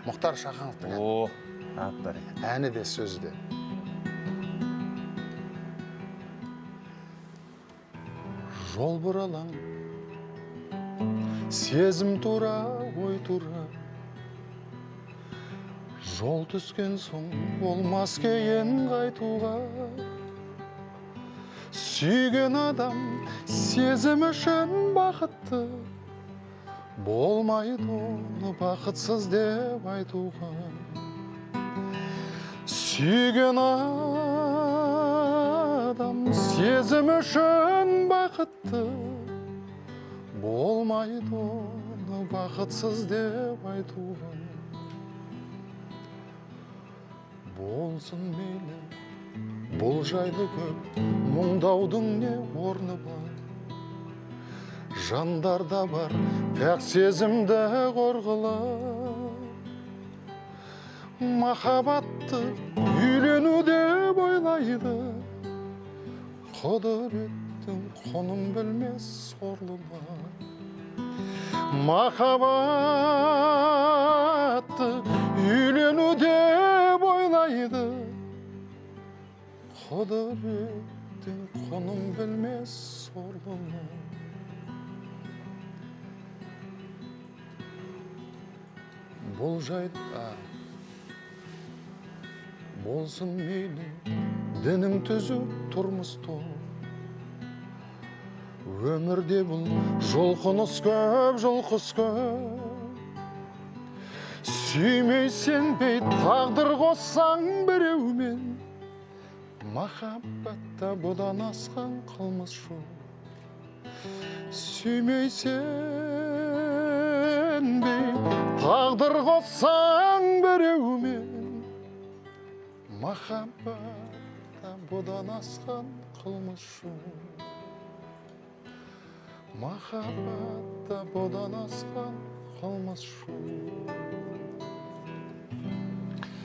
Мұхтар Шахановтың әні. О, аттар. Әні де сөзі де. Жол бұралаң, сезім тура, ой тура. Жол түскен соң болмас кейін қайтуға. Сүйген адам сезім үшін бақытты, болмайды оны бақытсыз деп айтуға. Сүйген адам сезім үшін бақытты, болмайды оны бақытсыз деп айтуға. Болсын мейлі, бұл жайлы көп, мұңдаудың не орны бар. Жандарда бар, пәк сезімді қорғылар. Махаббатты үйлену деп ойлайды, құдіреттің құнын білмес сорлылар. Махаббатты үйлену деп ойлайды, құдіреттің құнын білмес сорлылар. Бұл жайда болсын мейлі, дінің түзу, тұрмыс тол. Өмірде бұл жұлқыныс көп, жұлқыс көп. Сүймей сенбей тағдыр қоссаң біреумен, махаббатта бұдан асқан қылмыс жоқ. Сүймей сенбей тағдыр қоссаң біреумен, махаббатта бұдан асқан қылмыс жоқ. Махаббатта бұдан асқан қылмыс жоқ.